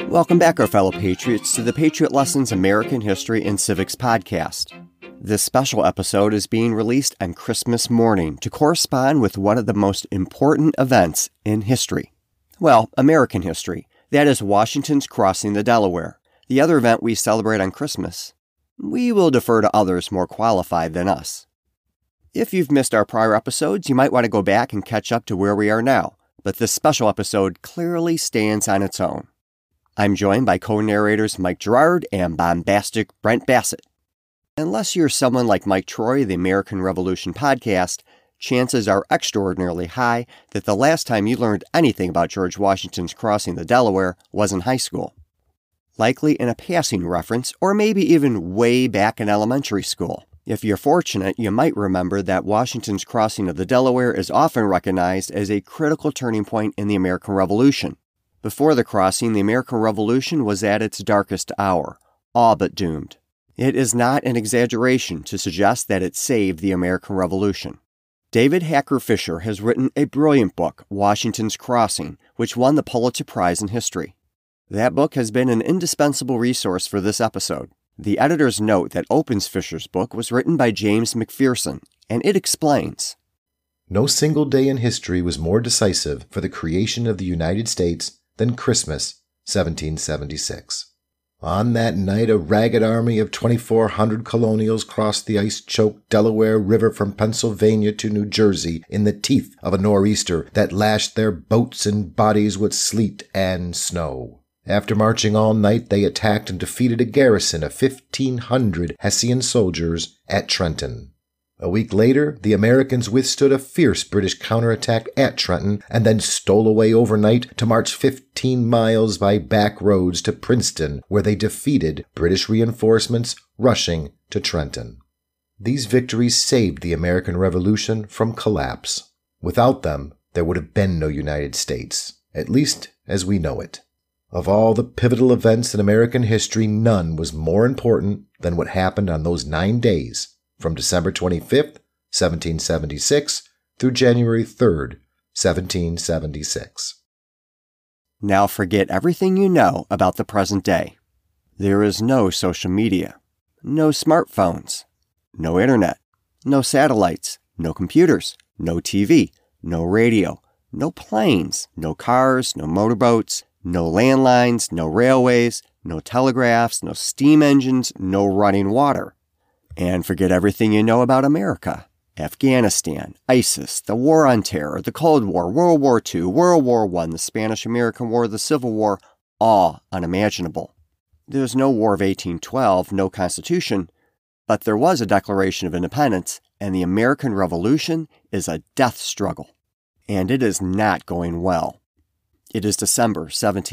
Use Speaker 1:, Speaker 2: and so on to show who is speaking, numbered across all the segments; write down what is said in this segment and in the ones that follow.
Speaker 1: Welcome back, our fellow patriots, to the Patriot Lessons American History and Civics podcast. This special episode is being released on Christmas morning to correspond with one of the most important events in history. Well, American history. That is Washington's crossing the Delaware. The other event we celebrate on Christmas, we will defer to others more qualified than us. If you've missed our prior episodes, you might want to go back and catch up to where we are now, but this special episode clearly stands on its own. I'm joined by co-narrators Mike Gerard and bombastic Brent Bassett. Unless you're someone like Mike Troy, the American Revolution podcast, chances are extraordinarily high that the last time you learned anything about George Washington's crossing the Delaware was in high school. Likely in a passing reference, or maybe even way back in elementary school. If you're fortunate, you might remember that Washington's crossing of the Delaware is often recognized as a critical turning point in the American Revolution. Before the crossing, the American Revolution was at its darkest hour, all but doomed. It is not an exaggeration to suggest that it saved the American Revolution. David Hacker Fisher has written a brilliant book, Washington's Crossing, which won the Pulitzer Prize in History. That book has been an indispensable resource for this episode. The editor's note that opens Fisher's book was written by James McPherson, and it explains,
Speaker 2: "No single day in history was more decisive for the creation of the United States than Christmas, 1776. On that night, a ragged army of 2,400 colonials crossed the ice-choked Delaware River from Pennsylvania to New Jersey in the teeth of a nor'easter that lashed their boats and bodies with sleet and snow. After marching all night, they attacked and defeated a garrison of 1,500 Hessian soldiers at Trenton. A week later, the Americans withstood a fierce British counterattack at Trenton and then stole away overnight to march 15 miles by back roads to Princeton, where they defeated British reinforcements rushing to Trenton. These victories saved the American Revolution from collapse. Without them, there would have been no United States, at least as we know it. Of all the pivotal events in American history, none was more important than what happened on those 9 days, from December 25th, 1776, through January 3rd, 1776.
Speaker 1: Now forget everything you know about the present day. There is no social media, no smartphones, no internet, no satellites, no computers, no TV, no radio, no planes, no cars, no motorboats, no landlines, no railways, no telegraphs, no steam engines, no running water. And forget everything you know about America, Afghanistan, ISIS, the War on Terror, the Cold War, World War II, World War I, the Spanish-American War, the Civil War, all unimaginable. There's no War of 1812, no Constitution, but there was a Declaration of Independence, and the American Revolution is a death struggle. And it is not going well. It is December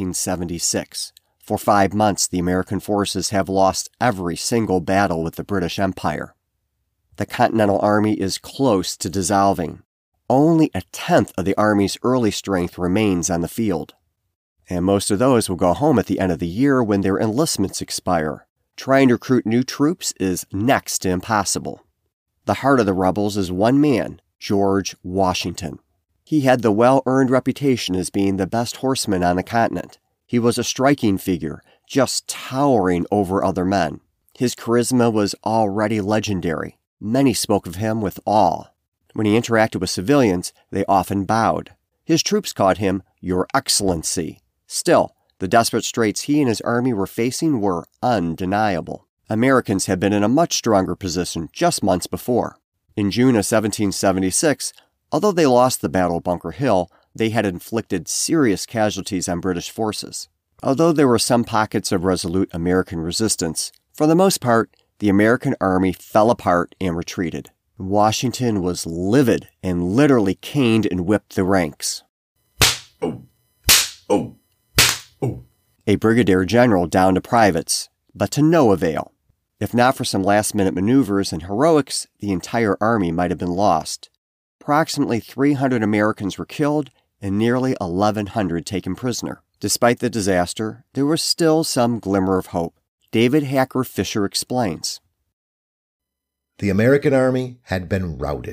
Speaker 1: 1776. For 5 months, the American forces have lost every single battle with the British Empire. The Continental Army is close to dissolving. Only a tenth of the Army's early strength remains on the field. And most of those will go home at the end of the year when their enlistments expire. Trying to recruit new troops is next to impossible. The heart of the rebels is one man, George Washington. He had the well-earned reputation as being the best horseman on the continent. He was a striking figure, just towering over other men. His charisma was already legendary. Many spoke of him with awe. When he interacted with civilians, they often bowed. His troops called him Your Excellency. Still, the desperate straits he and his army were facing were undeniable. Americans had been in a much stronger position just months before. In June of 1776, although they lost the Battle of Bunker Hill, they had inflicted serious casualties on British forces. Although there were some pockets of resolute American resistance, for the most part, the American army fell apart and retreated. Washington was livid and literally caned and whipped the ranks. A brigadier general down to privates, but to no avail. If not for some last-minute maneuvers and heroics, the entire army might have been lost. Approximately 300 Americans were killed and nearly 1,100 taken prisoner. Despite the disaster, there was still some glimmer of hope. David Hacker Fisher explains.
Speaker 2: The American army had been routed.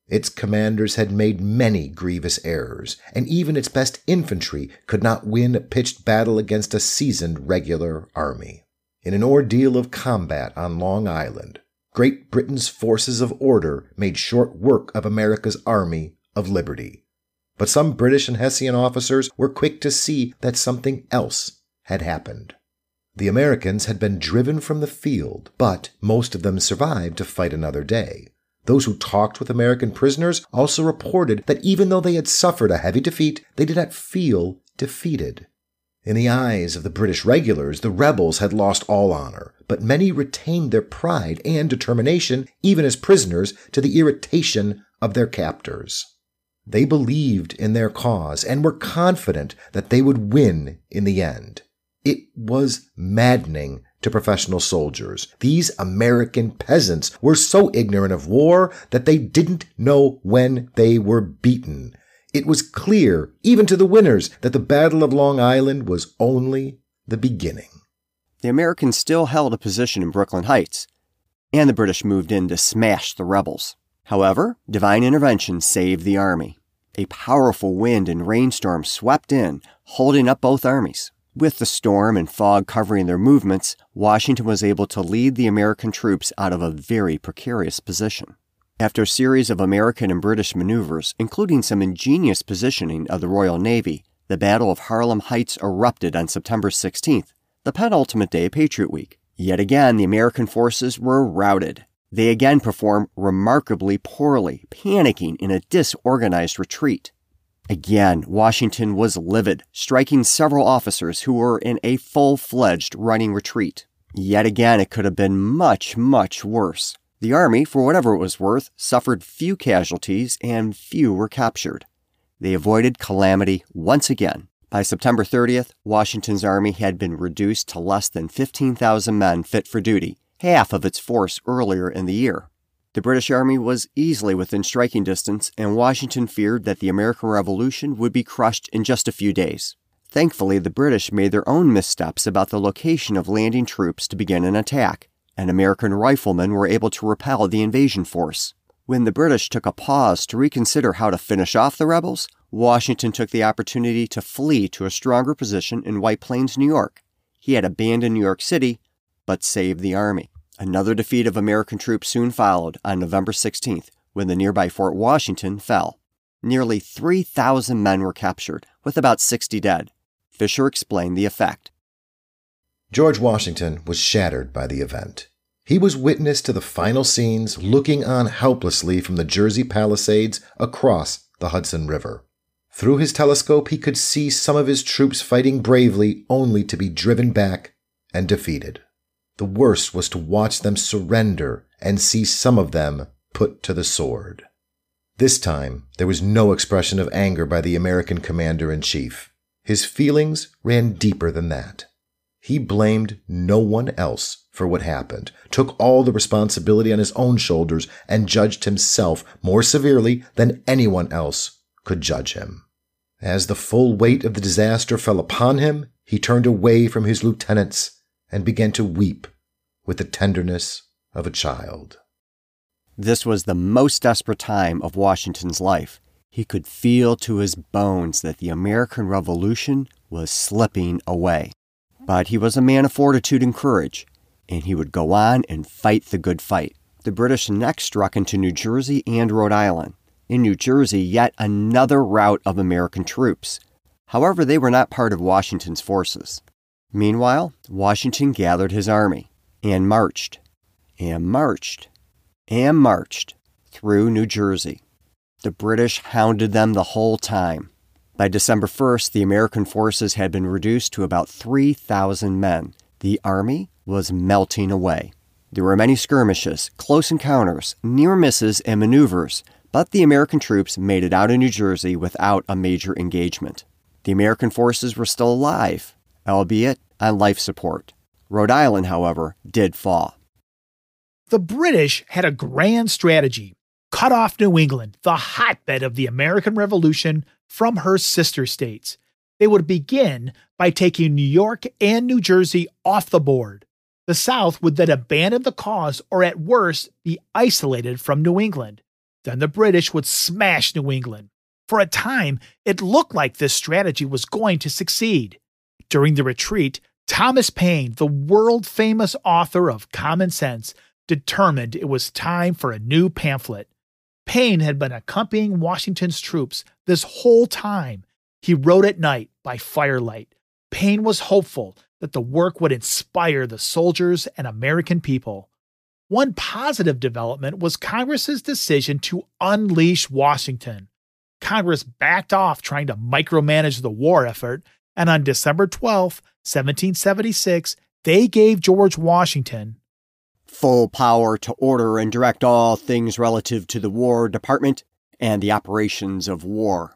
Speaker 2: Its commanders had made many grievous errors, and even its best infantry could not win a pitched battle against a seasoned regular army. In an ordeal of combat on Long Island, Great Britain's forces of order made short work of America's army of liberty. But some British and Hessian officers were quick to see that something else had happened. The Americans had been driven from the field, but most of them survived to fight another day. Those who talked with American prisoners also reported that even though they had suffered a heavy defeat, they did not feel defeated. In the eyes of the British regulars, the rebels had lost all honor, but many retained their pride and determination, even as prisoners, to the irritation of their captors. They believed in their cause and were confident that they would win in the end. It was maddening to professional soldiers. These American peasants were so ignorant of war that they didn't know when they were beaten. It was clear, even to the winners, that the Battle of Long Island was only the beginning.
Speaker 1: The Americans still held a position in Brooklyn Heights, and the British moved in to smash the rebels. However, divine intervention saved the army. A powerful wind and rainstorm swept in, holding up both armies. With the storm and fog covering their movements, Washington was able to lead the American troops out of a very precarious position. After a series of American and British maneuvers, including some ingenious positioning of the Royal Navy, the Battle of Harlem Heights erupted on September 16th, the penultimate day of Patriot Week. Yet again, the American forces were routed. They again performed remarkably poorly, panicking in a disorganized retreat. Again, Washington was livid, striking several officers who were in a full-fledged running retreat. Yet again, it could have been much, much worse. The army, for whatever it was worth, suffered few casualties and few were captured. They avoided calamity once again. By September 30th, Washington's army had been reduced to less than 15,000 men fit for duty, half of its force earlier in the year. The British Army was easily within striking distance, and Washington feared that the American Revolution would be crushed in just a few days. Thankfully, the British made their own missteps about the location of landing troops to begin an attack, and American riflemen were able to repel the invasion force. When the British took a pause to reconsider how to finish off the rebels, Washington took the opportunity to flee to a stronger position in White Plains, New York. He had abandoned New York City, but saved the army. Another defeat of American troops soon followed on November 16th, when the nearby Fort Washington fell. Nearly 3,000 men were captured, with about 60 dead. Fisher explained the effect.
Speaker 2: George Washington was shattered by the event. He was witness to the final scenes, looking on helplessly from the Jersey Palisades across the Hudson River. Through his telescope, he could see some of his troops fighting bravely, only to be driven back and defeated. The worst was to watch them surrender and see some of them put to the sword. This time, there was no expression of anger by the American commander-in-chief. His feelings ran deeper than that. He blamed no one else for what happened, took all the responsibility on his own shoulders, and judged himself more severely than anyone else could judge him. As the full weight of the disaster fell upon him, he turned away from his lieutenants and began to weep with the tenderness of a child.
Speaker 1: This was the most desperate time of Washington's life. He could feel to his bones that the American Revolution was slipping away. But he was a man of fortitude and courage, and he would go on and fight the good fight. The British next struck into New Jersey and Rhode Island. In New Jersey, yet another rout of American troops. However, they were not part of Washington's forces. Meanwhile, Washington gathered his army and marched, and marched, and marched through New Jersey. The British hounded them the whole time. By December 1st, the American forces had been reduced to about 3,000 men. The army was melting away. There were many skirmishes, close encounters, near misses, and maneuvers, but the American troops made it out of New Jersey without a major engagement. The American forces were still alive, albeit on life support. Rhode Island, however, did fall.
Speaker 3: The British had a grand strategy: cut off New England, the hotbed of the American Revolution, from her sister states. They would begin by taking New York and New Jersey off the board. The South would then abandon the cause or at worst be isolated from New England. Then the British would smash New England. For a time, it looked like this strategy was going to succeed. During the retreat, Thomas Paine, the world-famous author of Common Sense, determined it was time for a new pamphlet. Paine had been accompanying Washington's troops this whole time. He wrote at night by firelight. Paine was hopeful that the work would inspire the soldiers and American people. One positive development was Congress's decision to unleash Washington. Congress backed off trying to micromanage the war effort, and on December 12, 1776, they gave George Washington
Speaker 1: full power to order and direct all things relative to the War Department and the operations of war.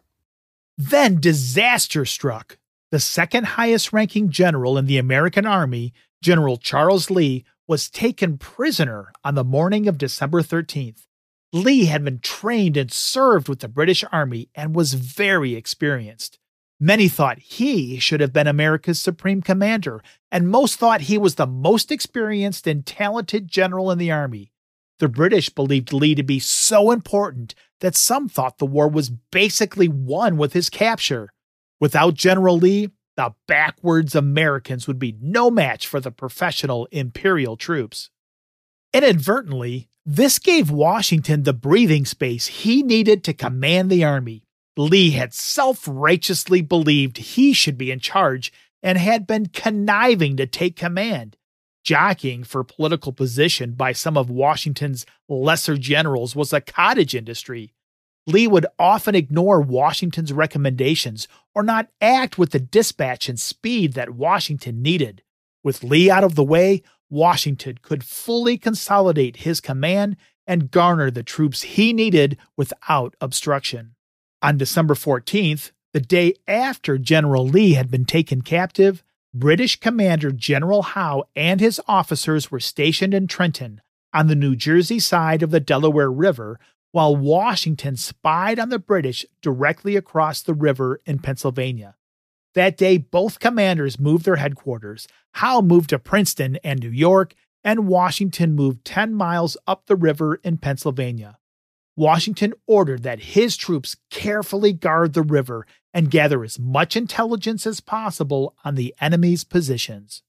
Speaker 3: Then disaster struck. The second highest ranking general in the American Army, General Charles Lee, was taken prisoner on the morning of December 13th. Lee had been trained and served with the British Army and was very experienced. Many thought he should have been America's supreme commander, and most thought he was the most experienced and talented general in the Army. The British believed Lee to be so important that some thought the war was basically won with his capture. Without General Lee, the backwards Americans would be no match for the professional Imperial troops. Inadvertently, this gave Washington the breathing space he needed to command the army. Lee had self-righteously believed he should be in charge and had been conniving to take command. Jockeying for political position by some of Washington's lesser generals was a cottage industry. Lee would often ignore Washington's recommendations or not act with the dispatch and speed that Washington needed. With Lee out of the way, Washington could fully consolidate his command and garner the troops he needed without obstruction. On December 14th, the day after General Lee had been taken captive, British Commander General Howe and his officers were stationed in Trenton on the New Jersey side of the Delaware River, while Washington spied on the British directly across the river in Pennsylvania. That day, both commanders moved their headquarters. Howe moved to Princeton and New York, and Washington moved 10 miles up the river in Pennsylvania. Washington ordered that his troops carefully guard the river and gather as much intelligence as possible on the enemy's positions.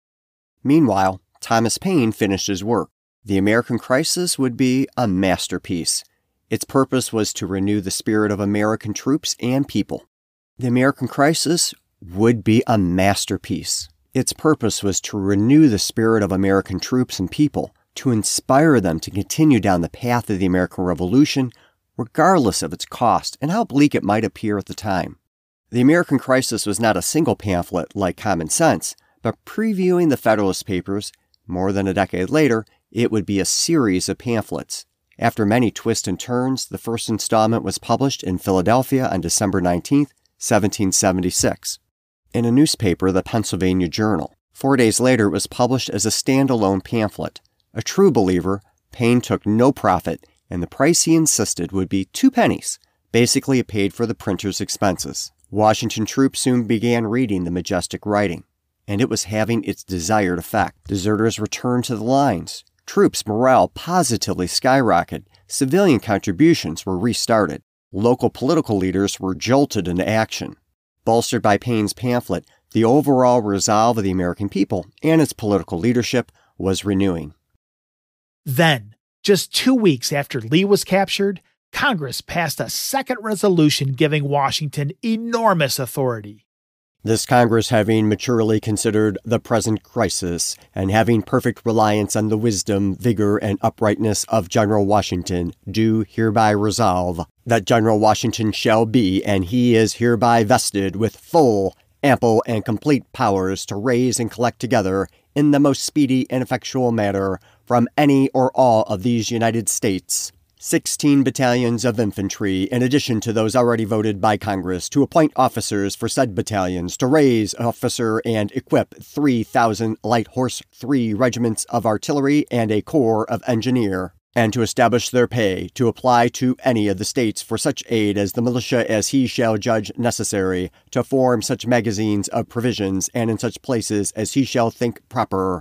Speaker 1: Meanwhile, Thomas Paine finished his work. The American Crisis would be a masterpiece. Its purpose was to renew the spirit of American troops and people. The American Crisis would be a masterpiece. Its purpose was to renew the spirit of American troops and people, to inspire them to continue down the path of the American Revolution, regardless of its cost and how bleak it might appear at the time. The American Crisis was not a single pamphlet like Common Sense, but previewing the Federalist Papers, more than a decade later, it would be a series of pamphlets. After many twists and turns, the first installment was published in Philadelphia on December 19, 1776, in a newspaper, the Pennsylvania Journal. 4 days later, it was published as a standalone pamphlet. A true believer, Paine took no profit, and the price he insisted would be 2 pennies. Basically, it paid for the printer's expenses. Washington troops soon began reading the majestic writing, and it was having its desired effect. Deserters returned to the lines. Troops' morale positively skyrocketed. Civilian contributions were restarted. Local political leaders were jolted into action. Bolstered by Paine's pamphlet, the overall resolve of the American people and its political leadership was renewing.
Speaker 3: Then, just 2 weeks after Lee was captured, Congress passed a second resolution giving Washington enormous authority.
Speaker 1: This Congress, having maturely considered the present crisis, and having perfect reliance on the wisdom, vigor, and uprightness of General Washington, do hereby resolve that General Washington shall be, and he is hereby vested with full, ample, and complete powers to raise and collect together, in the most speedy and effectual manner, from any or all of these United States, 16 battalions of infantry, in addition to those already voted by Congress, to appoint officers for said battalions, to raise, officer, and equip 3,000 light horse, 3 regiments of artillery, and a corps of engineer, and to establish their pay, to apply to any of the states for such aid as the militia as he shall judge necessary, to form such magazines of provisions, and in such places as he shall think proper,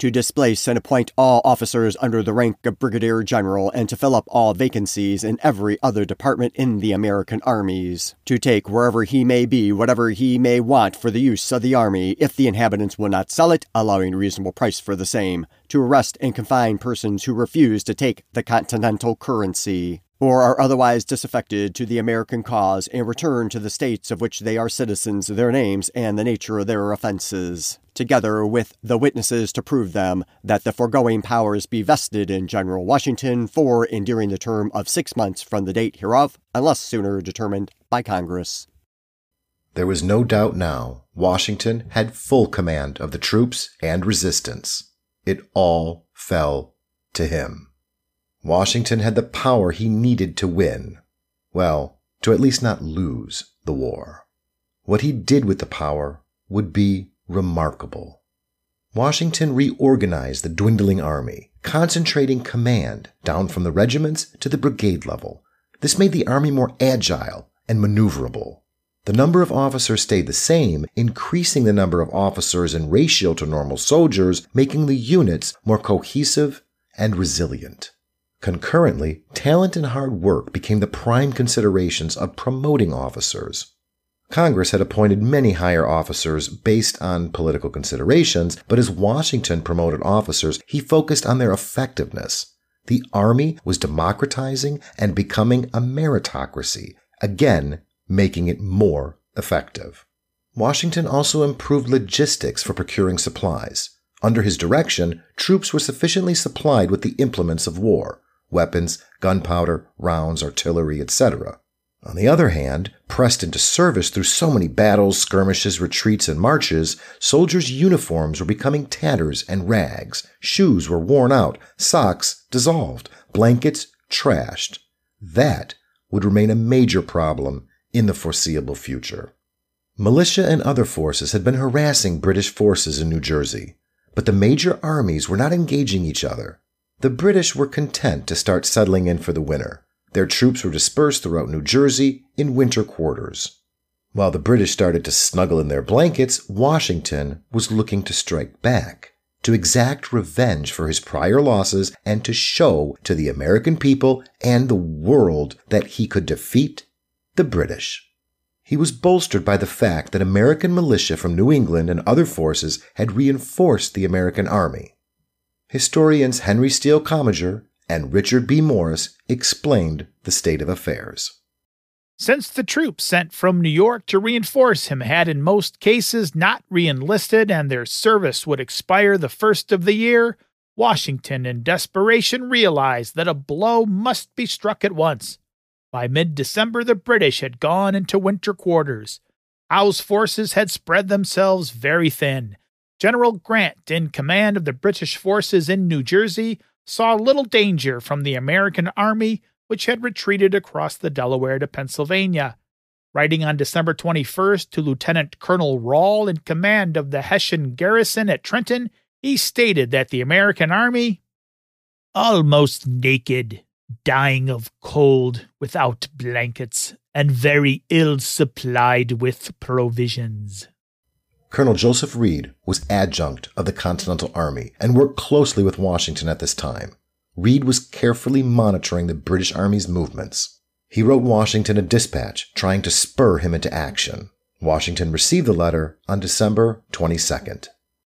Speaker 1: to displace and appoint all officers under the rank of brigadier general, and to fill up all vacancies in every other department in the American armies, to take wherever he may be whatever he may want for the use of the army, if the inhabitants will not sell it, allowing a reasonable price for the same, to arrest and confine persons who refuse to take the continental currency, or are otherwise disaffected to the American cause, and return to the states of which they are citizens their names and the nature of their offenses, together with the witnesses to prove them, that the foregoing powers be vested in General Washington for and during the term of 6 months from the date hereof, unless sooner determined by Congress.
Speaker 2: There was no doubt now Washington had full command of the troops and resistance. It all fell to him. Washington had the power he needed to win. Well, to at least not lose the war. What he did with the power would be remarkable. Washington reorganized the dwindling army, concentrating command down from the regiments to the brigade level. This made the army more agile and maneuverable. The number of officers stayed the same, increasing the number of officers in ratio to normal soldiers, making the units more cohesive and resilient. Concurrently, talent and hard work became the prime considerations of promoting officers. Congress had appointed many higher officers based on political considerations, but as Washington promoted officers, he focused on their effectiveness. The Army was democratizing and becoming a meritocracy, again making it more effective. Washington also improved logistics for procuring supplies. Under his direction, troops were sufficiently supplied with the implements of war: weapons, gunpowder, rounds, artillery, etc. On the other hand, pressed into service through so many battles, skirmishes, retreats, and marches, soldiers' uniforms were becoming tatters and rags, shoes were worn out, socks dissolved, blankets trashed. That would remain a major problem in the foreseeable future. Militia and other forces had been harassing British forces in New Jersey, but the major armies were not engaging each other. The British were content to start settling in for the winter. Their troops were dispersed throughout New Jersey in winter quarters. While the British started to snuggle in their blankets, Washington was looking to strike back, to exact revenge for his prior losses, and to show to the American people and the world that he could defeat the British. He was bolstered by the fact that American militia from New England and other forces had reinforced the American army. Historians Henry Steele Commager and Richard B. Morris explained the state of affairs.
Speaker 3: Since the troops sent from New York to reinforce him had in most cases not re-enlisted and their service would expire the first of the year, Washington in desperation realized that a blow must be struck at once. By mid-December, the British had gone into winter quarters. Howe's forces had spread themselves very thin. General Grant, in command of the British forces in New Jersey, saw little danger from the American army, which had retreated across the Delaware to Pennsylvania. Writing on December 21st to Lieutenant Colonel Rahl in command of the Hessian garrison at Trenton, he stated that the American army, almost naked, dying of cold, without blankets, and very ill supplied with provisions.
Speaker 2: Colonel Joseph Reed was adjutant of the Continental Army and worked closely with Washington at this time. Reed was carefully monitoring the British Army's movements. He wrote Washington a dispatch trying to spur him into action. Washington received the letter on December 22nd.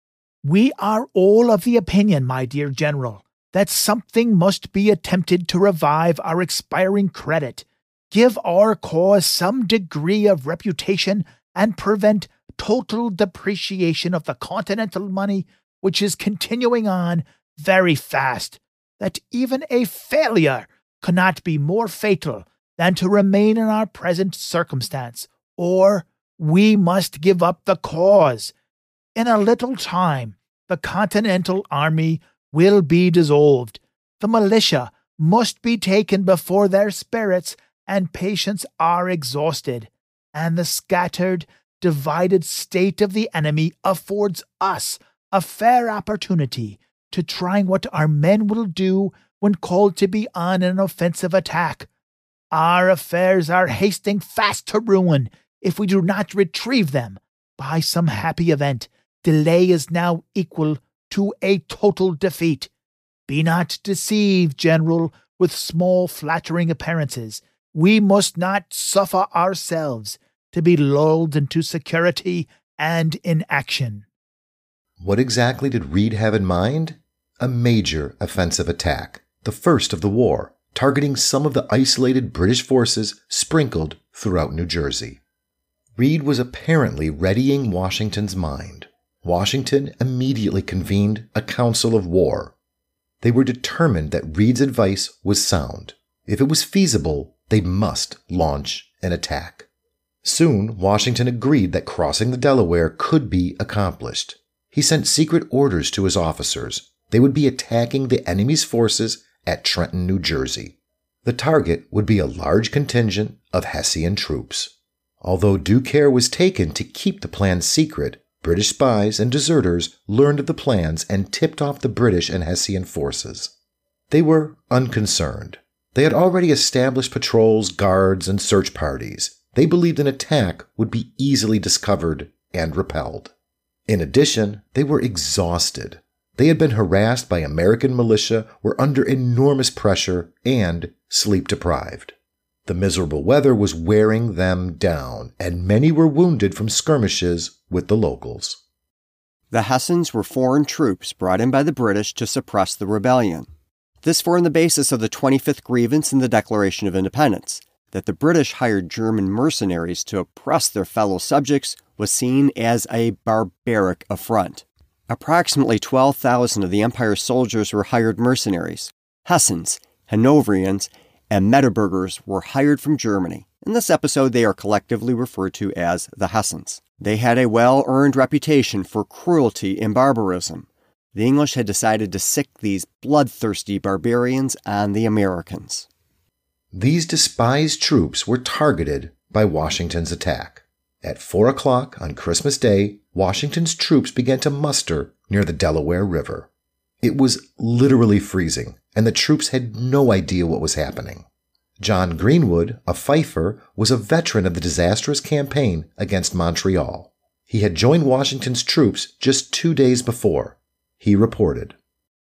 Speaker 3: We are all of the opinion, my dear General, that something must be attempted to revive our expiring credit, give our cause some degree of reputation, and prevent total depreciation of the continental money, which is continuing on very fast, that even a failure cannot be more fatal than to remain in our present circumstance, or we must give up the cause. In a little time, the Continental Army will be dissolved. The militia must be taken before their spirits and patience are exhausted, and the scattered, divided state of the enemy affords us a fair opportunity to try what our men will do when called to be on an offensive attack. Our affairs are hasting fast to ruin if we do not retrieve them by some happy event. Delay is now equal to a total defeat. Be not deceived, General, with small flattering appearances. We must not suffer ourselves to be lulled into security and inaction.
Speaker 2: What exactly did Reed have in mind? A major offensive attack, the first of the war, targeting some of the isolated British forces sprinkled throughout New Jersey. Reed was apparently readying Washington's mind. Washington immediately convened a council of war. They were determined that Reed's advice was sound. If it was feasible, they must launch an attack. Soon, Washington agreed that crossing the Delaware could be accomplished. He sent secret orders to his officers. They would be attacking the enemy's forces at Trenton, New Jersey. The target would be a large contingent of Hessian troops. Although due care was taken to keep the plan secret, British spies and deserters learned of the plans and tipped off the British and Hessian forces. They were unconcerned. They had already established patrols, guards, and search parties. They believed an attack would be easily discovered and repelled. In addition, they were exhausted. They had been harassed by American militia, were under enormous pressure, and sleep-deprived. The miserable weather was wearing them down, and many were wounded from skirmishes with the locals.
Speaker 1: The Hessians were foreign troops brought in by the British to suppress the rebellion. This formed the basis of the 25th grievance in the Declaration of Independence. That the British hired German mercenaries to oppress their fellow subjects was seen as a barbaric affront. Approximately 12,000 of the Empire's soldiers were hired mercenaries. Hessians, Hanoverians, and Metterburgers were hired from Germany. In this episode, they are collectively referred to as the Hessians. They had a well-earned reputation for cruelty and barbarism. The English had decided to sick these bloodthirsty barbarians on the Americans.
Speaker 2: These despised troops were targeted by Washington's attack. At 4 o'clock on Christmas Day, Washington's troops began to muster near the Delaware River. It was literally freezing, and the troops had no idea what was happening. John Greenwood, a fifer, was a veteran of the disastrous campaign against Montreal. He had joined Washington's troops just 2 days before. He reported,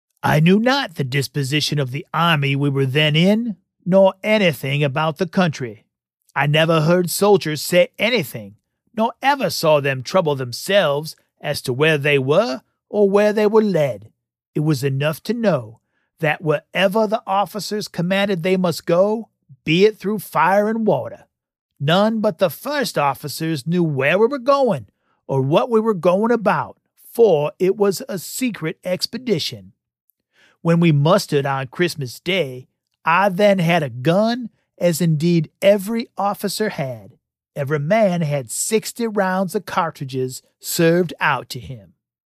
Speaker 3: I knew not the disposition of the army we were then in, nor anything about the country. I never heard soldiers say anything, nor ever saw them trouble themselves as to where they were or where they were led. It was enough to know that wherever the officers commanded they must go, be it through fire and water, none but the first officers knew where we were going or what we were going about, for it was a secret expedition. When we mustered on Christmas Day, I then had a gun, as indeed every officer had. Every man had 60 rounds of cartridges served out to him.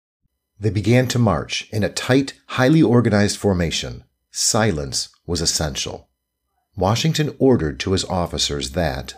Speaker 2: They began to march in a tight, highly organized formation. Silence was essential. Washington ordered to his officers that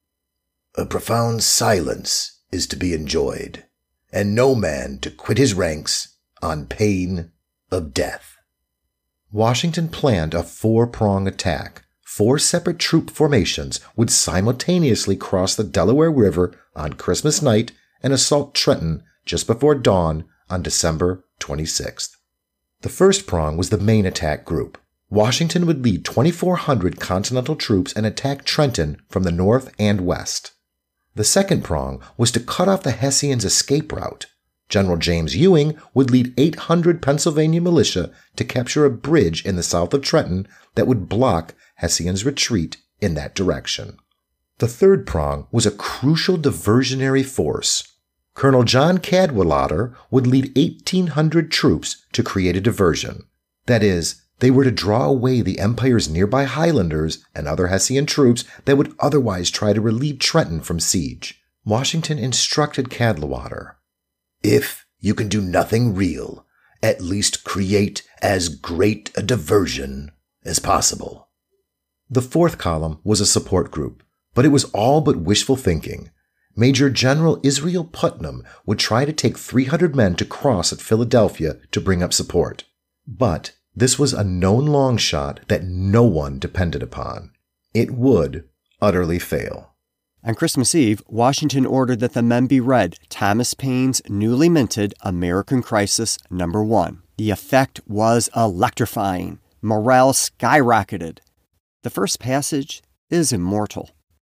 Speaker 2: a profound silence is to be enjoyed, and no man to quit his ranks on pain of death. Washington planned a 4-prong attack. 4 separate troop formations would simultaneously cross the Delaware River on Christmas night and assault Trenton just before dawn on December 26th. The first prong was the main attack group. Washington would lead 2,400 Continental troops and attack Trenton from the north and west. The second prong was to cut off the Hessians' escape route. General James Ewing would lead 800 Pennsylvania militia to capture a bridge in the south of Trenton that would block Hessians' retreat in that direction. The third prong was a crucial diversionary force. Colonel John Cadwallader would lead 1,800 troops to create a diversion. That is, they were to draw away the Empire's nearby Highlanders and other Hessian troops that would otherwise try to relieve Trenton from siege. Washington instructed Cadwallader, if you can do nothing real, at least create as great a diversion as possible. The fourth column was a support group, but it was all but wishful thinking. Major General Israel Putnam would try to take 300 men to cross at Philadelphia to bring up support. But this was a known long shot that no one depended upon. It would utterly fail.
Speaker 1: On Christmas Eve, Washington ordered that the men be read Thomas Paine's newly minted American Crisis No. 1. The effect was electrifying. Morale skyrocketed. The first passage is immortal.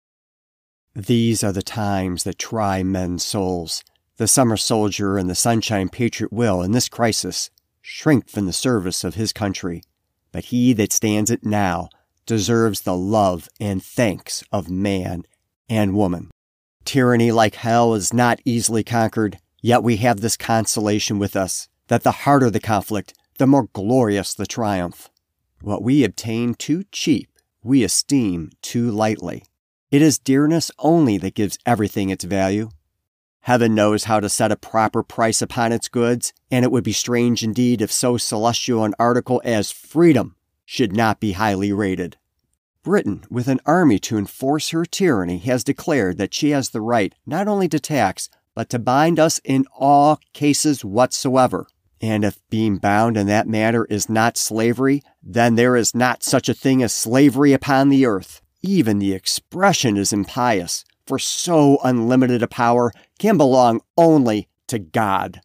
Speaker 1: These are the times that try men's souls. The summer soldier and the sunshine patriot will, in this crisis, shrink from the service of his country. But he that stands it now deserves the love and thanks of man and woman. Tyranny like hell is not easily conquered, yet we have this consolation with us, that the harder the conflict, the more glorious the triumph. What we obtain too cheap, we esteem too lightly. It is dearness only that gives everything its value. Heaven knows how to set a proper price upon its goods, and it would be strange indeed if so celestial an article as freedom should not be highly rated. Britain, with an army to enforce her tyranny, has declared that she has the right not only to tax, but to bind us in all cases whatsoever. And if being bound in that matter is not slavery, then there is not such a thing as slavery upon the earth. Even the expression is impious, for so unlimited a power can belong only to God.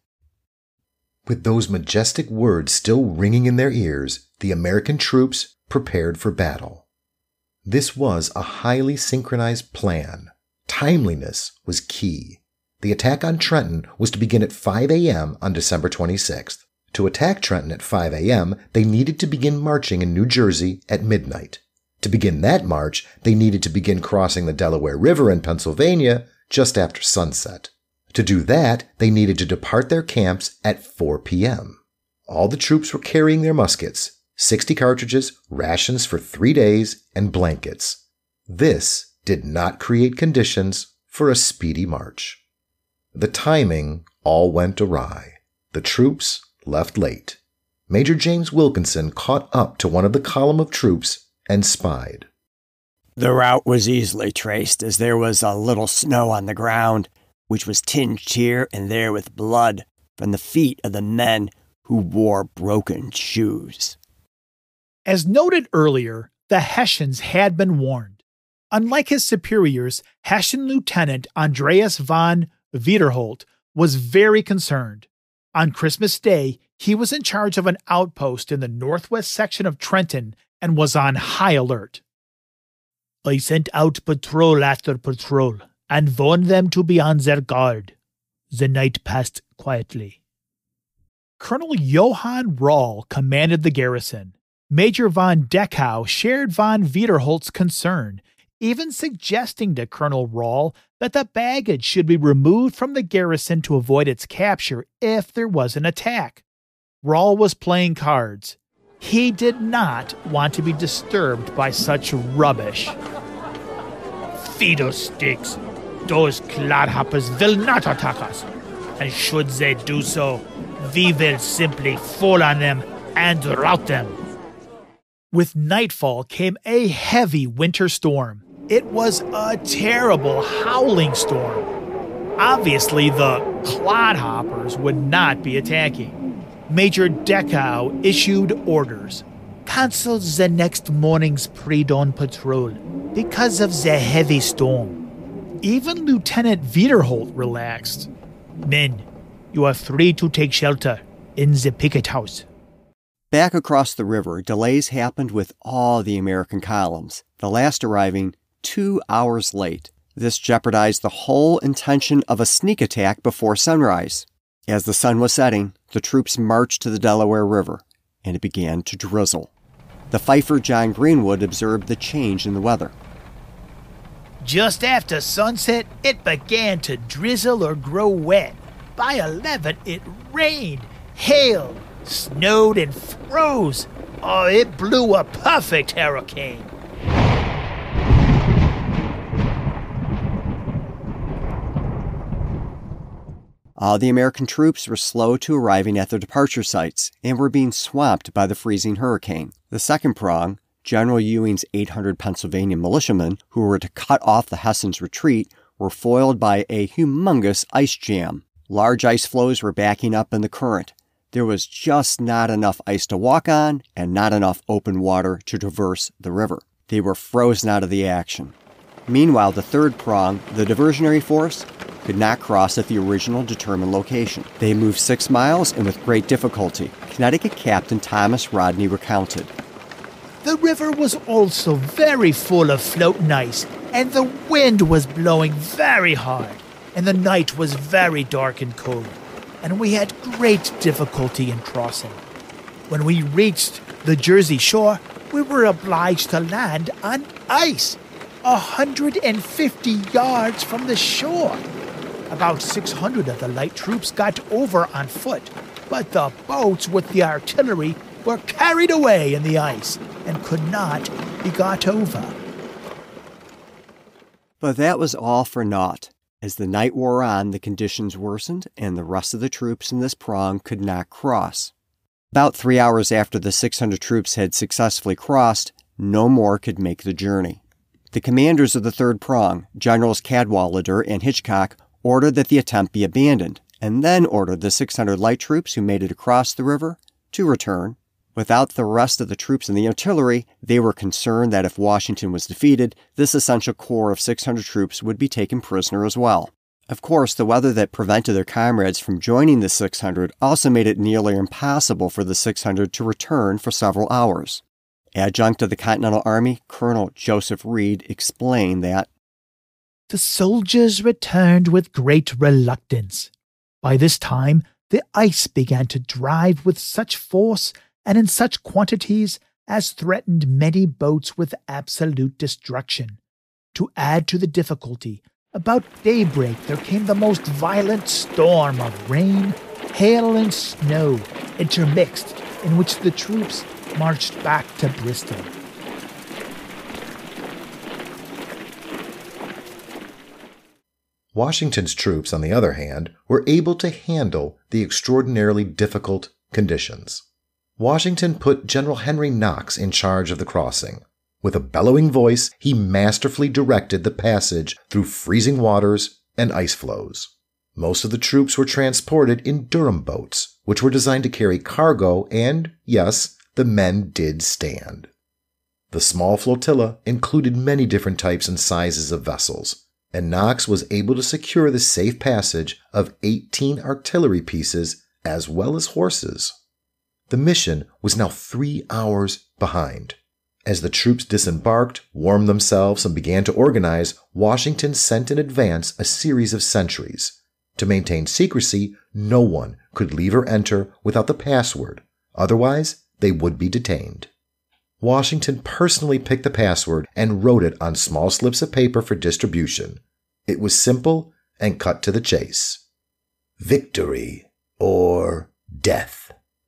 Speaker 2: With those majestic words still ringing in their ears, the American troops prepared for battle. This was a highly synchronized plan. Timeliness was key. The attack on Trenton was to begin at 5 a.m. on December 26th. To attack Trenton at 5 a.m., they needed to begin marching in New Jersey at midnight. To begin that march, they needed to begin crossing the Delaware River in Pennsylvania just after sunset. To do that, they needed to depart their camps at 4 p.m. All the troops were carrying their muskets, 60 cartridges, rations for 3 days, and blankets. This did not create conditions for a speedy march. The timing all went awry. The troops left late. Major James Wilkinson caught up to one of the column of troops and spied.
Speaker 1: The route was easily traced, as there was a little snow on the ground, which was tinged here and there with blood from the feet of the men who wore broken shoes.
Speaker 3: As noted earlier, the Hessians had been warned. Unlike his superiors, Hessian Lieutenant Andreas von Wiederholt was very concerned. On Christmas Day, he was in charge of an outpost in the northwest section of Trenton and was on high alert. I sent out patrol after patrol and warned them to be on their guard. The night passed quietly. Colonel Johann Rall commanded the garrison. Major von Dechau shared von Wiederholt's concern, even suggesting to Colonel Rall that the baggage should be removed from the garrison to avoid its capture if there was an attack. Rall was playing cards. He did not want to be disturbed by such rubbish. Fiddlesticks! Those clodhoppers will not attack us, and should they do so, we will simply fall on them and rout them. With nightfall came a heavy winter storm. It was a terrible howling storm. Obviously, the clodhoppers would not be attacking. Major Dechau issued orders. Cancel the next morning's pre-dawn patrol because of the heavy storm. Even Lieutenant Wiederholt relaxed. Men, you are free to take shelter in the picket house.
Speaker 1: Back across the river, delays happened with all the American columns, the last arriving 2 hours late. This jeopardized the whole intention of a sneak attack before sunrise. As the sun was setting, the troops marched to the Delaware River, and it began to drizzle. The fifer John Greenwood observed the change in the weather.
Speaker 3: Just after sunset, it began to drizzle or grow wet. By 11, it rained, hailed, snowed, and froze. Oh, it blew a perfect hurricane.
Speaker 1: All the American troops were slow to arriving at their departure sites and were being swamped by the freezing hurricane. The second prong, General Ewing's 800 Pennsylvania militiamen who were to cut off the Hessians' retreat, were foiled by a humongous ice jam. Large ice floes were backing up in the current. There was just not enough ice to walk on and not enough open water to traverse the river. They were frozen out of the action. Meanwhile, the third prong, the diversionary force, could not cross at the original determined location. They moved 6 miles and with great difficulty. Connecticut Captain Thomas Rodney recounted.
Speaker 3: The river was also very full of floating ice, and the wind was blowing very hard, and the night was very dark and cold, and we had great difficulty in crossing. When we reached the Jersey shore, we were obliged to land on ice, 150 yards from the shore. About 600 of the light troops got over on foot, but the boats with the artillery were carried away in the ice and could not be got over.
Speaker 1: But that was all for naught. As the night wore on, the conditions worsened, and the rest of the troops in this prong could not cross. About 3 hours after the 600 troops had successfully crossed, no more could make the journey. The commanders of the third prong, Generals Cadwalader and Hitchcock, ordered that the attempt be abandoned, and then ordered the 600 light troops who made it across the river to return. Without the rest of the troops and the artillery, they were concerned that if Washington was defeated, this essential corps of 600 troops would be taken prisoner as well. Of course, the weather that prevented their comrades from joining the 600 also made it nearly impossible for the 600 to return for several hours. Adjutant of the Continental Army, Colonel Joseph Reed, explained that
Speaker 3: the soldiers returned with great reluctance. By this time, the ice began to drive with such force and in such quantities as threatened many boats with absolute destruction. To add to the difficulty, about daybreak there came the most violent storm of rain, hail, and snow intermixed, in which the troops marched back to Bristol.
Speaker 2: Washington's troops, on the other hand, were able to handle the extraordinarily difficult conditions. Washington put General Henry Knox in charge of the crossing. With a bellowing voice, he masterfully directed the passage through freezing waters and ice floes. Most of the troops were transported in Durham boats, which were designed to carry cargo, and, yes, the men did stand. The small flotilla included many different types and sizes of vessels, and Knox was able to secure the safe passage of 18 artillery pieces as well as horses. The mission was now 3 hours behind. As the troops disembarked, warmed themselves, and began to organize, Washington sent in advance a series of sentries. To maintain secrecy, no one could leave or enter without the password. Otherwise, they would be detained. Washington personally picked the password and wrote it on small slips of paper for distribution. It was simple and cut to the chase. Victory or death.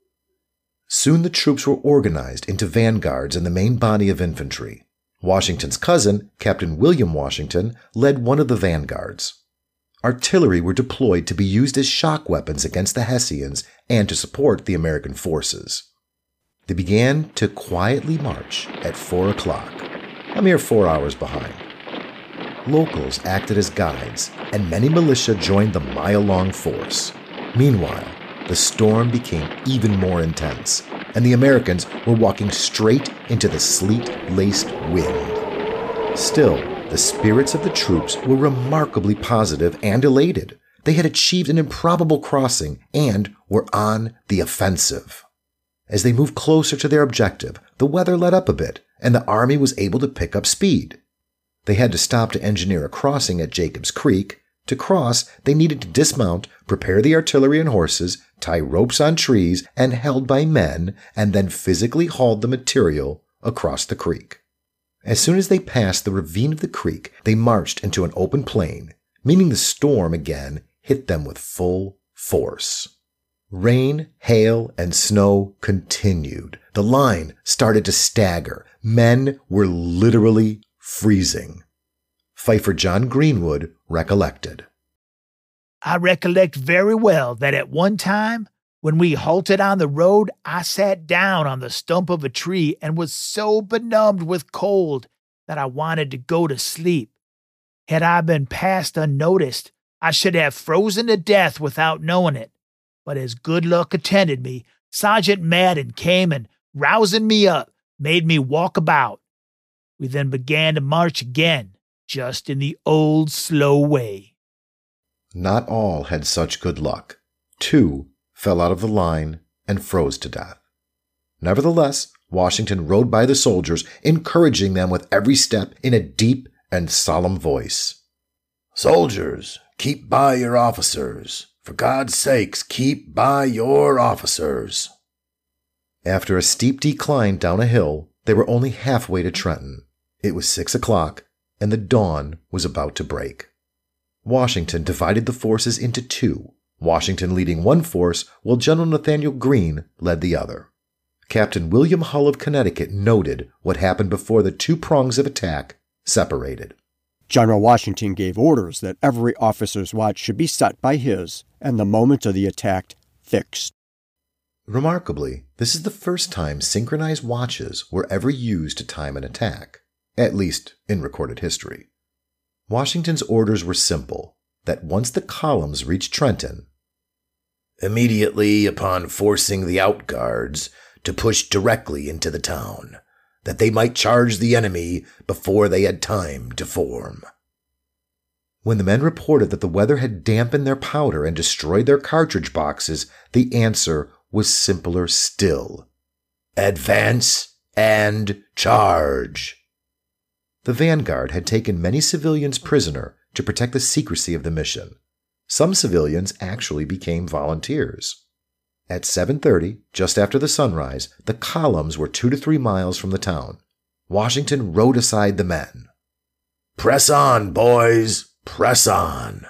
Speaker 2: Soon the troops were organized into vanguards in the main body of infantry. Washington's cousin, Captain William Washington, led one of the vanguards. Artillery were deployed to be used as shock weapons against the Hessians and to support the American forces. They began to quietly march at 4 o'clock, a mere 4 hours behind. Locals acted as guides, and many militia joined the mile-long force. Meanwhile, the storm became even more intense, and the Americans were walking straight into the sleet-laced wind. Still, the spirits of the troops were remarkably positive and elated. They had achieved an improbable crossing and were on the offensive. As they moved closer to their objective, the weather let up a bit, and the army was able to pick up speed. They had to stop to engineer a crossing at Jacobs Creek. To cross, they needed to dismount, prepare the artillery and horses, tie ropes on trees and held by men, and then physically hauled the material across the creek. As soon as they passed the ravine of the creek, they marched into an open plain, meaning the storm again hit them with full force. Rain, hail, and snow continued. The line started to stagger. Men were literally freezing. Fifer John Greenwood recollected.
Speaker 3: I recollect very well that at one time, when we halted on the road, I sat down on the stump of a tree and was so benumbed with cold that I wanted to go to sleep. Had I been passed unnoticed, I should have frozen to death without knowing it. But as good luck attended me, Sergeant Madden came and, rousing me up, made me walk about. We then began to march again. just in the old slow way.
Speaker 2: Not all had such good luck. 2 fell out of the line and froze to death. Nevertheless, Washington rode by the soldiers, encouraging them with every step in a deep and solemn voice. "Soldiers, keep by your officers. For God's sakes, keep by your officers." After a steep decline down a hill, they were only halfway to Trenton. It was 6 o'clock, and the dawn was about to break. Washington divided the forces into 2, Washington leading one force while General Nathanael Greene led the other. Captain William Hull of Connecticut noted what happened before the 2 prongs of attack separated.
Speaker 1: General Washington gave orders that every officer's watch should be set by his, and the moment of the attack fixed.
Speaker 2: Remarkably, this is the first time synchronized watches were ever used to time an attack, at least in recorded history. Washington's orders were simple, that once the columns reached Trenton, immediately upon forcing the outguards to push directly into the town, that they might charge the enemy before they had time to form. When the men reported that the weather had dampened their powder and destroyed their cartridge boxes, the answer was simpler still. Advance and charge. The vanguard had taken many civilians prisoner to protect the secrecy of the mission. Some civilians actually became volunteers. At 7:30, just after the sunrise, the columns were 2 to 3 miles from the town. Washington rode aside the men. "Press on, boys! Press on!"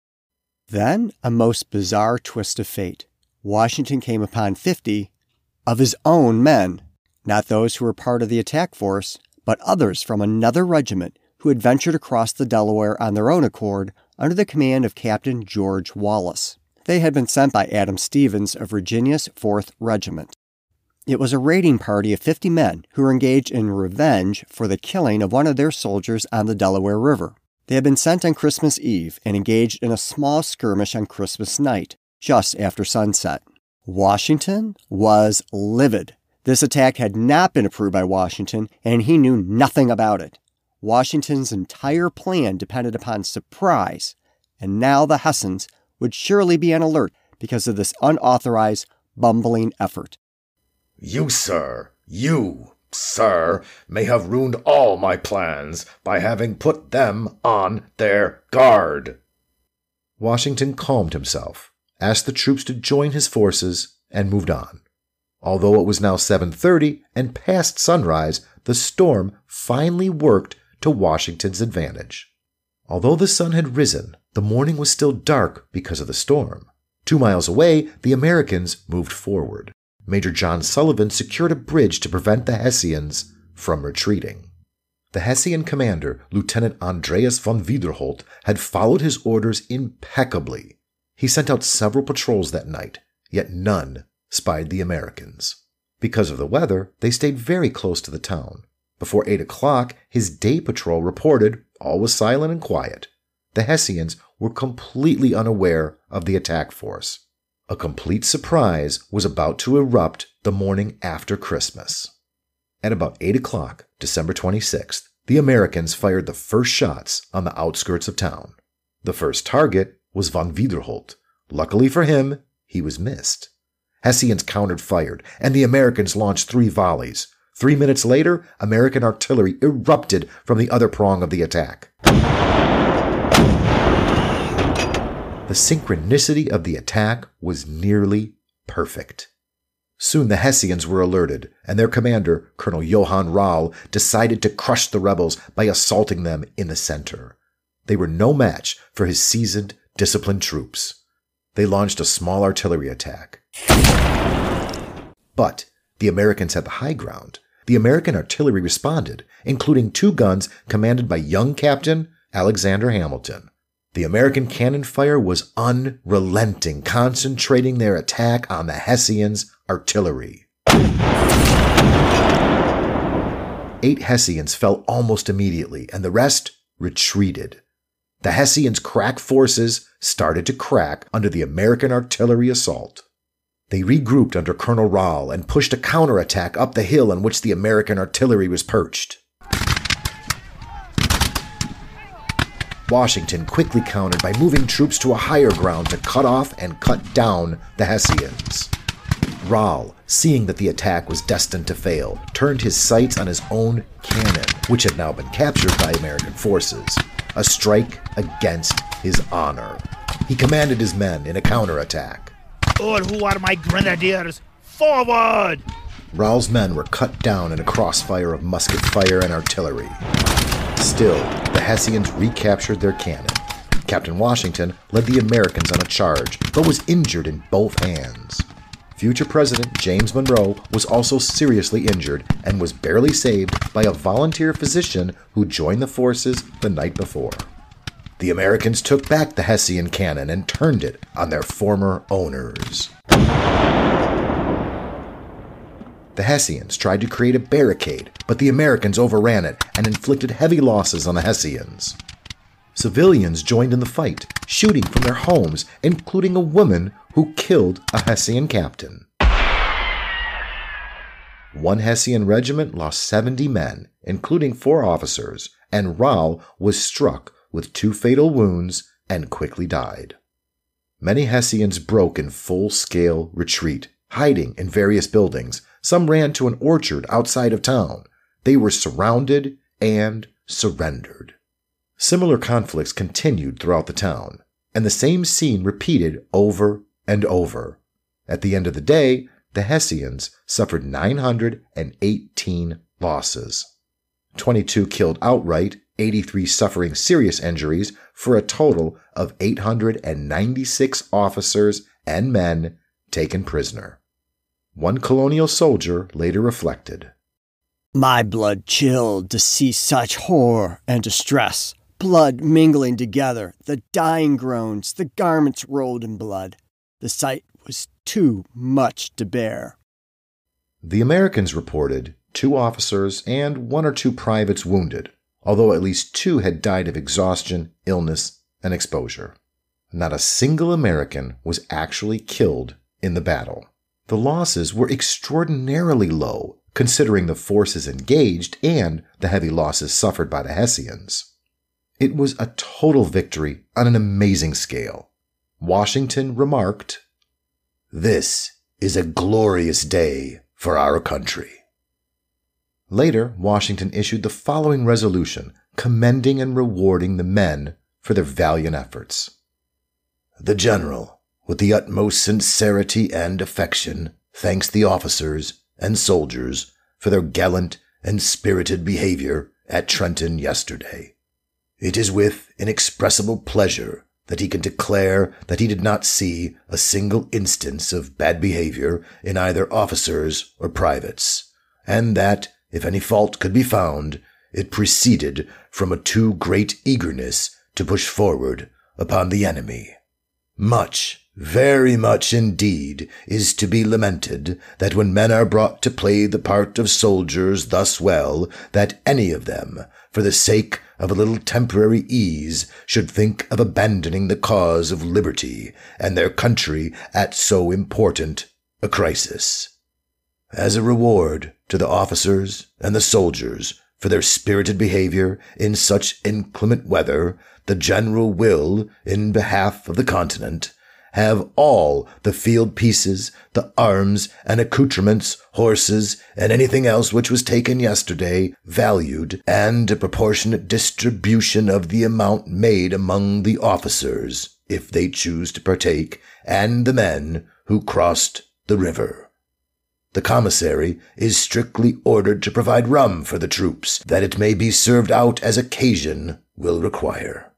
Speaker 1: Then a most bizarre twist of fate. Washington came upon 50 of his own men, not those who were part of the attack force, but others from another regiment who had ventured across the Delaware on their own accord under the command of Captain George Wallace. They had been sent by Adam Stevens of Virginia's 4th Regiment. It was a raiding party of 50 men who were engaged in revenge for the killing of one of their soldiers on the Delaware River. They had been sent on Christmas Eve and engaged in a small skirmish on Christmas night, just after sunset. Washington was livid. This attack had not been approved by Washington, and he knew nothing about it. Washington's entire plan depended upon surprise, and now the Hessians would surely be on alert because of this unauthorized, bumbling effort.
Speaker 2: You, sir, may have ruined all my plans by having put them on their guard." Washington calmed himself, asked the troops to join his forces, and moved on. Although it was now 7:30 and past sunrise, the storm finally worked to Washington's advantage. Although the sun had risen, the morning was still dark because of the storm. 2 miles away, the Americans moved forward. Major John Sullivan secured a bridge to prevent the Hessians from retreating. The Hessian commander, Lieutenant Andreas von Wiederholt, had followed his orders impeccably. He sent out several patrols that night, yet none spied the Americans. Because of the weather, they stayed very close to the town. Before 8 o'clock, his day patrol reported all was silent and quiet. The Hessians were completely unaware of the attack force. A complete surprise was about to erupt the morning after Christmas. At about 8 o'clock, December 26th, the Americans fired the first shots on the outskirts of town. The first target was von Wiederholt. Luckily for him, he was missed. Hessians countered fired, and the Americans launched 3 volleys. 3 minutes later, American artillery erupted from the other prong of the attack. The synchronicity of the attack was nearly perfect. Soon the Hessians were alerted, and their commander, Colonel Johann Rau, decided to crush the rebels by assaulting them in the center. They were no match for his seasoned, disciplined troops. They launched a small artillery attack. But the Americans had the high ground. The American artillery responded, including 2 guns commanded by young Captain Alexander Hamilton. The American cannon fire was unrelenting, concentrating their attack on the Hessians' artillery. 8 Hessians fell almost immediately, and the rest retreated. The Hessians' crack forces started to crack under the American artillery assault. They regrouped under Colonel Rau and pushed a counterattack up the hill on which the American artillery was perched. Washington quickly countered by moving troops to a higher ground to cut off and cut down the Hessians. Rahl, seeing that the attack was destined to fail, turned his sights on his own cannon, which had now been captured by American forces, a strike against his honor. He commanded his men in a counterattack.
Speaker 3: All who are my grenadiers, forward!
Speaker 2: Rahl's men were cut down in a crossfire of musket fire and artillery. Still, the Hessians recaptured their cannon. Captain Washington led the Americans on a charge, but was injured in both hands. Future President James Monroe was also seriously injured and was barely saved by a volunteer physician who joined the forces the night before. The Americans took back the Hessian cannon and turned it on their former owners. The Hessians tried to create a barricade, but the Americans overran it and inflicted heavy losses on the Hessians. Civilians joined in the fight, shooting from their homes, including a woman who killed a Hessian captain. One Hessian regiment lost 70 men, including 4 officers, and Rahl was struck with 2 fatal wounds and quickly died. Many Hessians broke in full-scale retreat, hiding in various buildings. Some ran to an orchard outside of town. They were surrounded and surrendered. Similar conflicts continued throughout the town, and the same scene repeated over and over. At the end of the day, the Hessians suffered 918 losses. 22 killed outright, 83 suffering serious injuries, for a total of 896 officers and men taken prisoner. One colonial soldier later reflected,
Speaker 1: "My blood chilled to see such horror and distress, blood mingling together, the dying groans, the garments rolled in blood. The sight was too much to bear."
Speaker 2: The Americans reported 2 officers and 1 or 2 privates wounded, although at least 2 had died of exhaustion, illness, and exposure. Not a single American was actually killed in the battle. The losses were extraordinarily low, considering the forces engaged and the heavy losses suffered by the Hessians. It was a total victory on an amazing scale. Washington remarked, "This is a glorious day for our country." Later, Washington issued the following resolution, commending and rewarding the men for their valiant efforts. "The General, with the utmost sincerity and affection, thanks the officers and soldiers for their gallant and spirited behavior at Trenton yesterday. It is with inexpressible pleasure that he can declare that he did not see a single instance of bad behavior in either officers or privates, and that, if any fault could be found, it proceeded from a too great eagerness to push forward upon the enemy. Much, very much indeed, is to be lamented that when men are brought to play the part of soldiers thus well, that any of them, for the sake of a little temporary ease, should think of abandoning the cause of liberty and their country at so important a crisis. As a reward to the officers and the soldiers for their spirited behavior in such inclement weather, the General will, in behalf of the continent, have all the field pieces, the arms and accoutrements, horses, and anything else which was taken yesterday, valued, and a proportionate distribution of the amount made among the officers, if they choose to partake, and the men who crossed the river. The commissary is strictly ordered to provide rum for the troops, that it may be served out as occasion will require."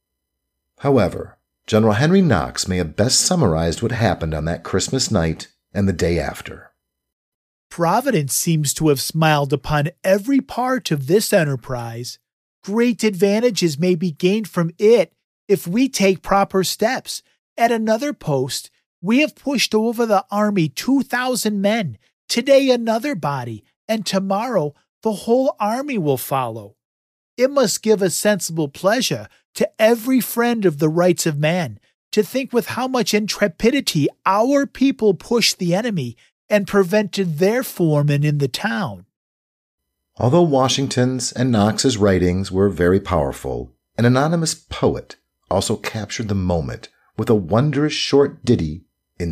Speaker 2: However, General Henry Knox may have best summarized what happened on that Christmas night and the day after.
Speaker 3: Providence seems to have smiled upon every part of this enterprise. Great advantages may be gained from it if we take proper steps. At another post, we have pushed over the army 2,000 men, today another body, and tomorrow the whole army will follow. It must give a sensible pleasure to every friend of the rights of man to think with how much intrepidity our people pushed the enemy and prevented their foreman in the town.
Speaker 2: Although Washington's and Knox's writings were very powerful, An anonymous poet also captured the moment with a wondrous short ditty in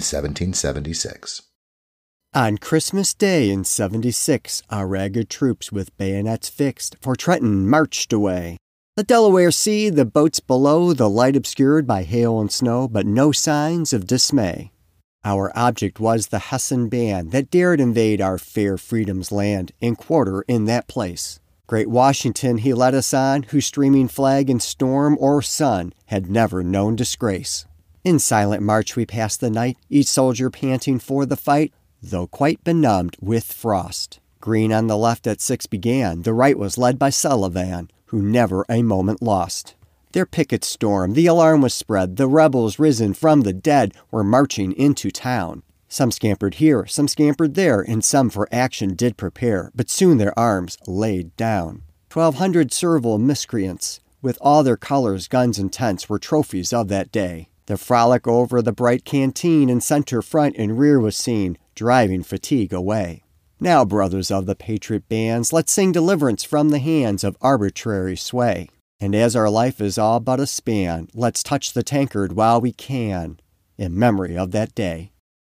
Speaker 2: 1776.
Speaker 1: On Christmas Day in '76, our ragged troops with bayonets fixed for Trenton marched away. The Delaware Sea, the boats below, the light obscured by hail and snow, but no signs of dismay. Our object was the Hessian band that dared invade our fair freedom's land and quarter in that place. Great Washington he led us on, whose streaming flag in storm or sun had never known disgrace. In silent march we passed the night, each soldier panting for the fight, though quite benumbed with frost. Greene on the left at 6 began, the right was led by Sullivan, who never a moment lost. Their pickets stormed, the alarm was spread, the rebels risen from the dead were marching into town. Some scampered here, some scampered there, and some for action did prepare, but soon their arms laid down. 1,200 servile miscreants, with all their colors, guns, and tents, were trophies of that day. The frolic over the bright canteen in center, front, and rear was seen, driving fatigue away. Now, brothers of the patriot bands, let's sing deliverance from the hands of arbitrary sway. And as our life is all but a span, let's touch the tankard while we can, in memory of that day.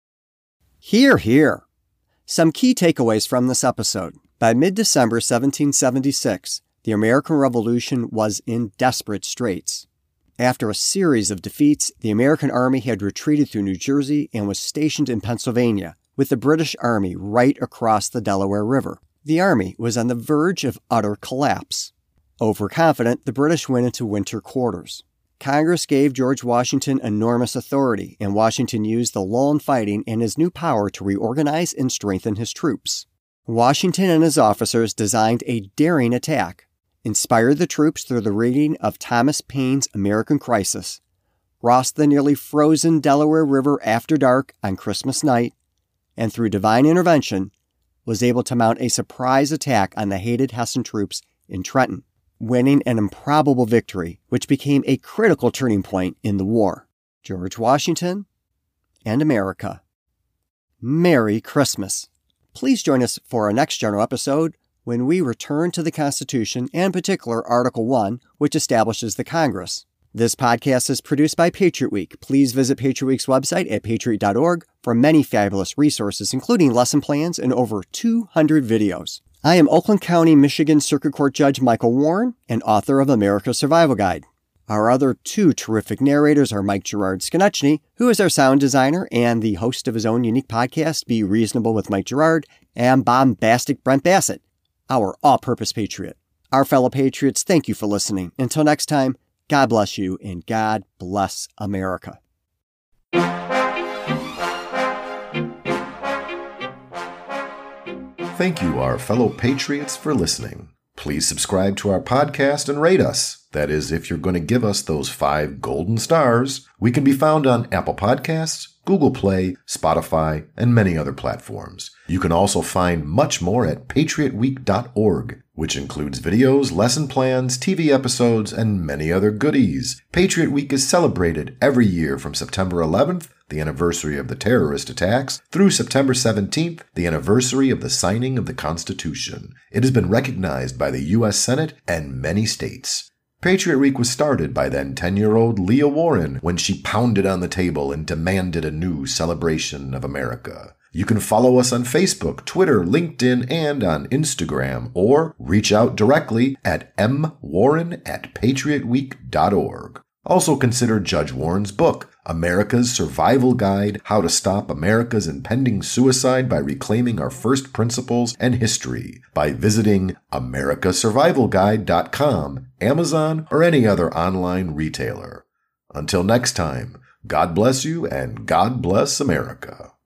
Speaker 1: Hear, hear! Some key takeaways from this episode. By mid-December 1776, the American Revolution was in desperate straits. After a series of defeats, the American army had retreated through New Jersey and was stationed in Pennsylvania, with the British Army right across the Delaware River. The army was on the verge of utter collapse. Overconfident, the British went into winter quarters. Congress gave George Washington enormous authority, and Washington used the lull in fighting and his new power to reorganize and strengthen his troops. Washington and his officers designed a daring attack, inspired the troops through the reading of Thomas Paine's American Crisis, crossed the nearly frozen Delaware River after dark on Christmas night, and through divine intervention, was able to mount a surprise attack on the hated Hessian troops in Trenton, winning an improbable victory, which became a critical turning point in the war. George Washington and America. Merry Christmas. Please join us for our next general episode when we return to the Constitution, and in particular Article 1, which establishes the Congress. This podcast is produced by Patriot Week. Please visit Patriot Week's website at patriot.org for many fabulous resources, including lesson plans and over 200 videos. I am Oakland County, Michigan Circuit Court Judge Michael Warren and author of America's Survival Guide. Our other two terrific narrators are Mike Gerard Skonechny, who is our sound designer and the host of his own unique podcast, Be Reasonable with Mike Gerard, and bombastic Brent Bassett, our all-purpose patriot. Our fellow patriots, thank you for listening. Until next time, God bless you and God bless America.
Speaker 2: Thank you, our fellow patriots, for listening. Please subscribe to our podcast and rate us. That is, if you're going to give us those 5 golden stars. We can be found on Apple Podcasts, Google Play, Spotify, and many other platforms. You can also find much more at patriotweek.org, which includes videos, lesson plans, TV episodes, and many other goodies. Patriot Week is celebrated every year from September 11th, the anniversary of the terrorist attacks, through September 17th, the anniversary of the signing of the Constitution. It has been recognized by the U.S. Senate and many states. Patriot Week was started by then 10-year-old Leah Warren when she pounded on the table and demanded a new celebration of America. You can follow us on Facebook, Twitter, LinkedIn, and on Instagram, or reach out directly at mwarren@patriotweek.org. Also consider Judge Warren's book, America's Survival Guide, How to Stop America's Impending Suicide by Reclaiming Our First Principles and History, by visiting americasurvivalguide.com, Amazon, or any other online retailer. Until next time, God bless you and God bless America.